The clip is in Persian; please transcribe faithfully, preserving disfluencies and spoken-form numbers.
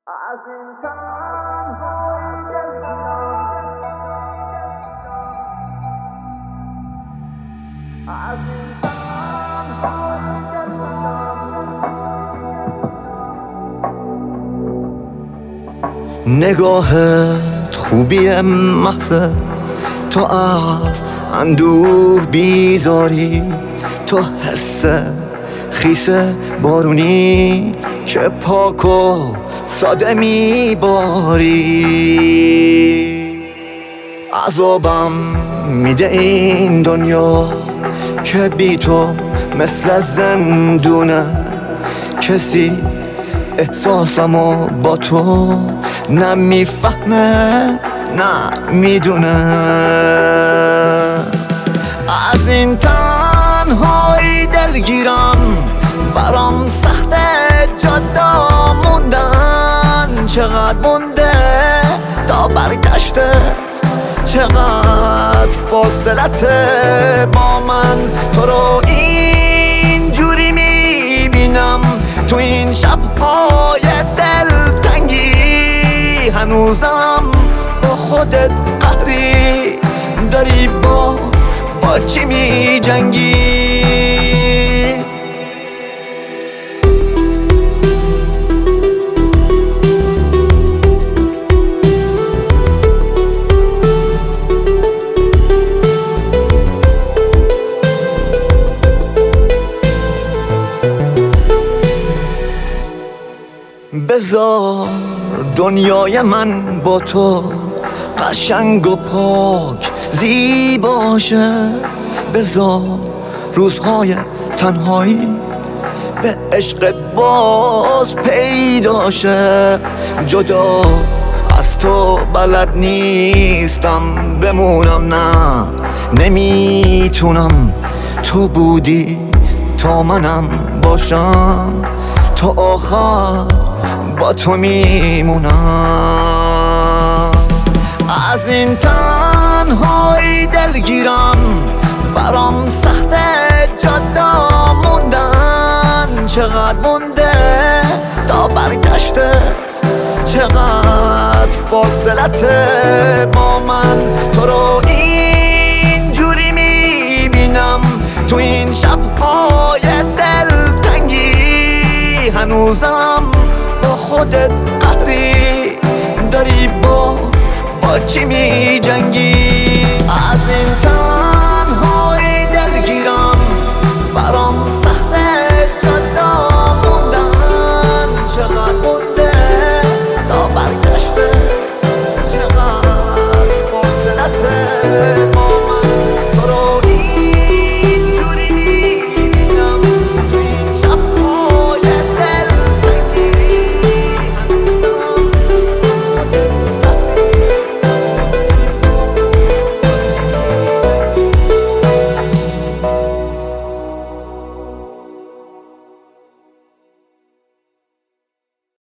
از این تنهایی دلگیرم، از این تنهایی دلگیرم. نگاهت خوبی محض، تو از اندوه بیزاری، تو حس خیس بارونی که پاک و ساده میباری. عذابم میده این دنیا که بی تو مثل زندونه، کسی احساسمو با تو نمیفهمه نمیدونه. از این تنهایی دلگیرم، برام سخته جدا موندن. چقدر مونده تا برگشتت، چقدر فاصلت با من. تو رو اینجوری میبینم تو این شبهای دلتنگی، هنوزم با خودت قهری داری، با با چی می جنگی؟ بذار دنیای من با تو قشنگ و پاک زیباشه، بذار روزهای تنهایی به عشق باز پیداشه. جدا از تو بلد نیستم بمونم، نه نمیتونم. تو بودی تا منم باشم، تا آخر با تو میمونم. از این تنهایی دلگیرم، برام سخته جدا موندن. چقدر مونده تا برگشتت، چقدر فاصلت با من. تو رو اینجوری میبینم تو این شبهای دلتنگی، هنوزم با خودت قهری داری، با با چی می جنگی؟ از این